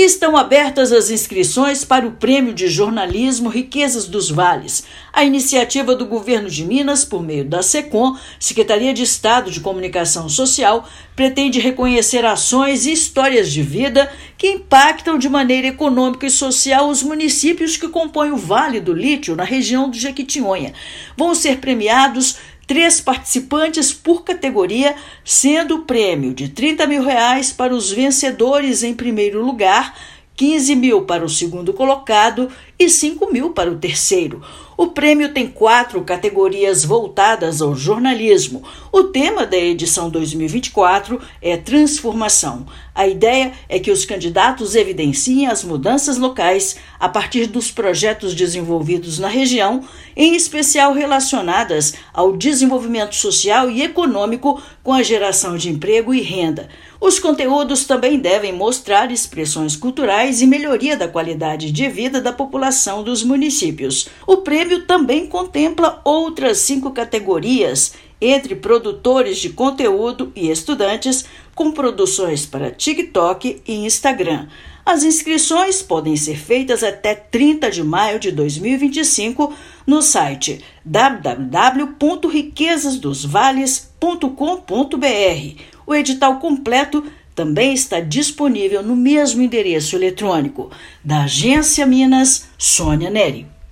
Estão abertas as inscrições para o Prêmio de Jornalismo Riquezas dos Vales. A iniciativa do Governo de Minas, por meio da SECOM, Secretaria de Estado de Comunicação Social, pretende reconhecer ações e histórias de vida que impactam de maneira econômica e social os municípios que compõem o Vale do Lítio, na região do Jequitinhonha. Vão ser premiados 3 participantes por categoria, sendo o prêmio de R$30 mil para os vencedores em primeiro lugar, 15 mil para o segundo colocado e 5 mil para o terceiro. O prêmio tem 4 categorias voltadas ao jornalismo. O tema da edição 2024 é transformação. A ideia é que os candidatos evidenciem as mudanças locais a partir dos projetos desenvolvidos na região, em especial relacionadas ao desenvolvimento social e econômico com a geração de emprego e renda. Os conteúdos também devem mostrar expressões culturais e melhoria da qualidade de vida da população dos municípios. O prêmio também contempla outras 5 categorias, entre produtores de conteúdo e estudantes, com produções para TikTok e Instagram. As inscrições podem ser feitas até 30 de maio de 2025 no site www.riquezasdosvales.com.br. O edital completo também está disponível no mesmo endereço eletrônico. Da Agência Minas, Sônia Neri.